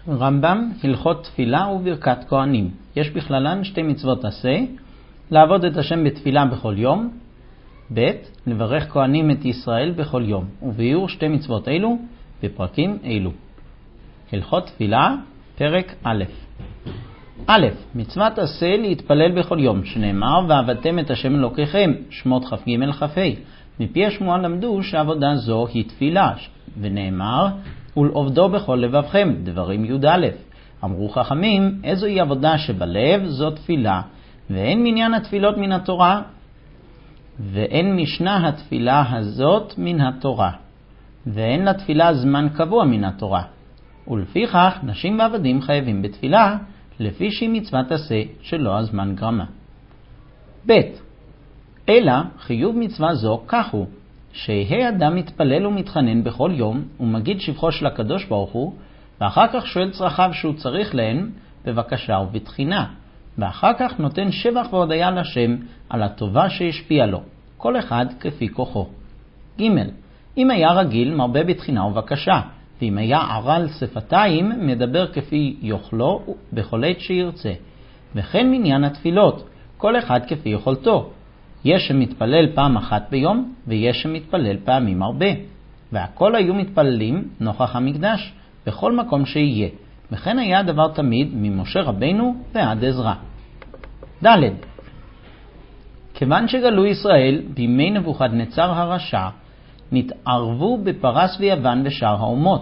רמב"ם, הלכות תפילה וברכת כהנים. יש בכללן 2 מצוות עשה: לעבוד את השם בתפילה בכל יום, ב' לברך כהנים את ישראל בכל יום. וביאור 2 מצוות אלו בפרקים אלו. הלכות תפילה, פרק א'. א', מצוות עשה להתפלל בכל יום, שנאמר ועבדתם את השם אלוקיכם, שמות כ"ג כ"ה. מפי השמועה למדו שעבודה זו היא תפילה, ונאמר ולעובדו בכל לבבכם, דברים י"א. אמרו חכמים, איזוהי עבודה שבלב, זו תפילה, ואין מניין התפילות מן התורה, ואין משנה התפילה הזאת מן התורה, ואין לתפילה זמן קבוע מן התורה. ולפיכך נשים ועבדים חייבים בתפילה, לפי שהיא מצוות עשה שלא הזמן גרמה. ב' אלא חיוב מצווה זו כך הוא, שהי אדם מתפלל ומתחנן בכל יום, ומגיד שבחו של הקדוש ברוך הוא, ואחר כך שואל צרכיו שהוא צריך להן בבקשה ובתחינה, ואחר כך נותן שבח והודיה לשם על הטובה שהשפיע לו, כל אחד כפי כוחו. ג' אם היה רגיל מרבה בתחינה ובקשה, ואם היה ערל שפתיים מדבר כפי יוכלו בכל עת שירצה. וכן מניין התפילות, כל אחד כפי יכולתו. יש שמתפלל פעם אחת ביום, ויש שמתפלל פעמים הרבה. והכל היו מתפללים נוכח המקדש, בכל מקום שיהיה. וכן היה הדבר תמיד ממשה רבנו ועד עזרא. ד' כיוון שגלו ישראל בימי נבוכדנצר הרשע, נתערבו בפרס ויוון ושאר האומות,